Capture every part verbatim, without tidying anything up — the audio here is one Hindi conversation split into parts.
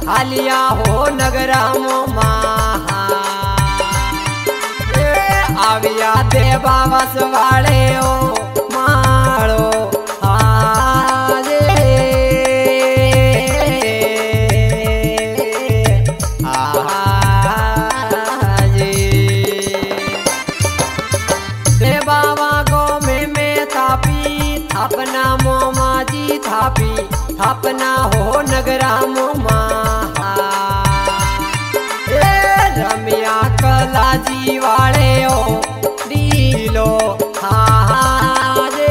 आलिया हो नगरामो महा आविया देवा वस वाले ओ मारो अपना मोमा जी थापी अपना हो नगरामो महा रमिया कला जी वाले ओ डीलो हा रे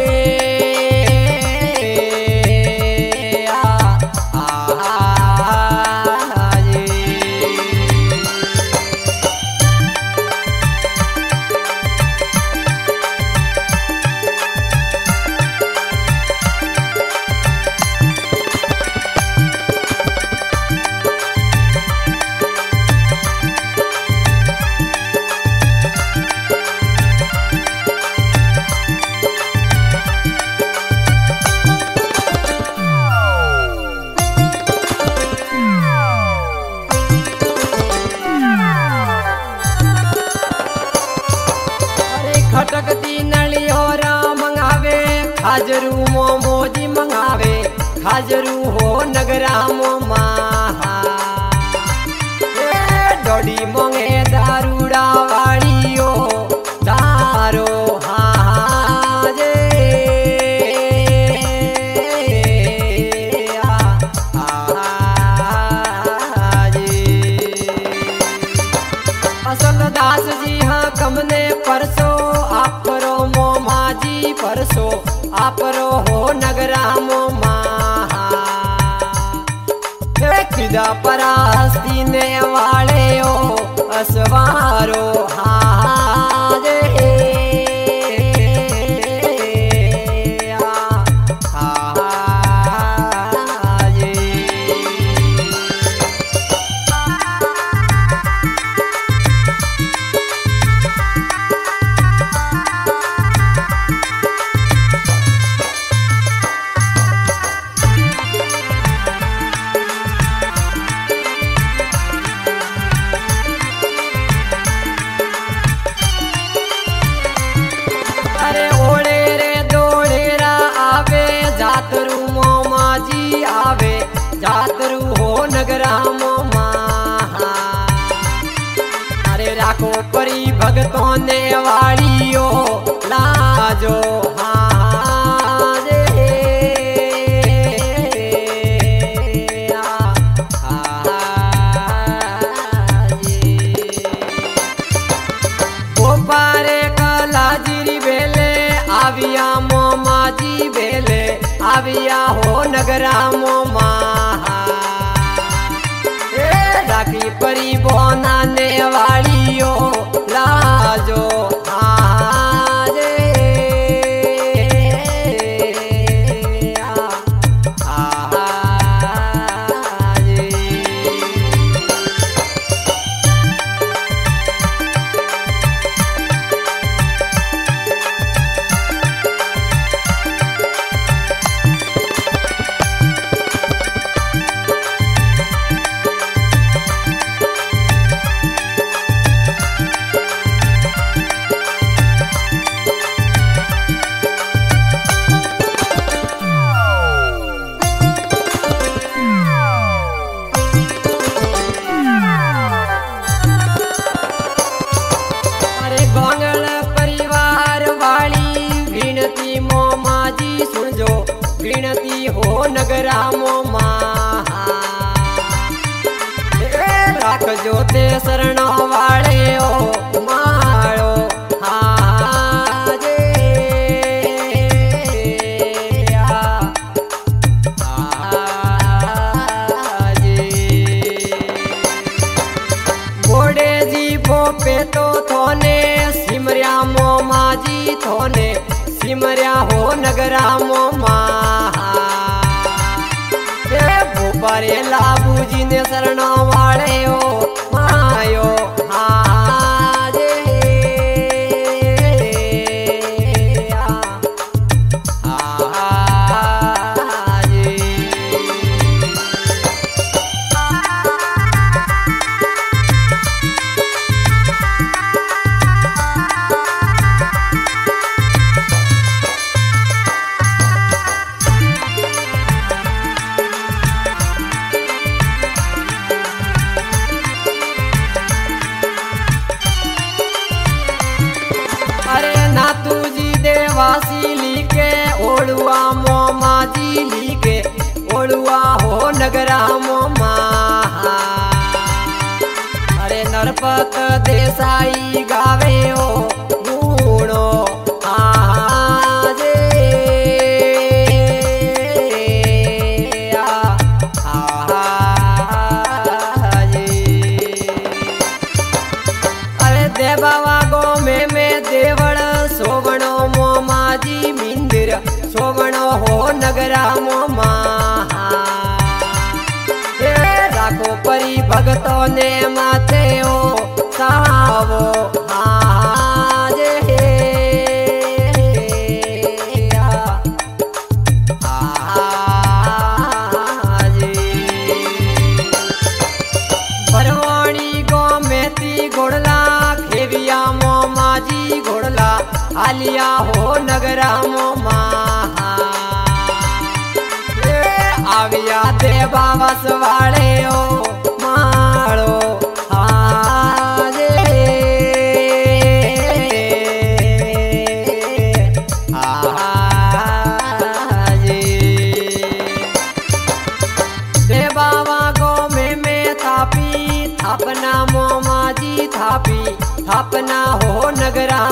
खटकती नलियोरा मंगावे खाजरू मोमो जी मंगावे खाजरू हो नगरामो महा डोडी मोंगे दारूड़ा वाड़ियो दारो हाँ जे असल दास जी हाँ कमने परसो आपरो मोमा जी परसो आपरो हो नगरामो महा किदा परास्ती ने वाले ओ असवारो हाँ रे जातरू हो नगरामो महा अरे राखो परी भगतों ने वाड़ियो लाजो हाँ रे गोपारे कला जिरी बेले आविया मोमा जी बेले आविया हो नगरामो महा राखी परी बोना ने वाड़ियो लाजो हाँ रे गिनती हो नगरामो महा राख जोते शरण वाले ओ मारो हाँ जे मोड़े जी भोपे तो थोने सिमरिया मोमा जी थोने सिमरिया हो नगरामो महा भूपारे लाबू जी ने शरण वाले ओ मायो हाँ रे हाँ रे माजी लीके ओलुआ हो नगरा मोमा। अरे नरपत देसाई गावे ओ गुणो आजे आजे। अरे देवावा गो में में देवड़ सोवणो मोमाजी मिंदिर सोवणो हो नगरा मोमा। राखो परी भगतों ने माथे ओ सावो आजे आजे। भरवाणी गो मेती घोड़ला खेविया मोमाजी घोड़ला आलिया हो नगरा मोमा। आविया देवा वसवाड़े ओ माड़ो आजे आजे। देवावा गो में में थापी थापना मोमाजी थापी थापना हो नगरा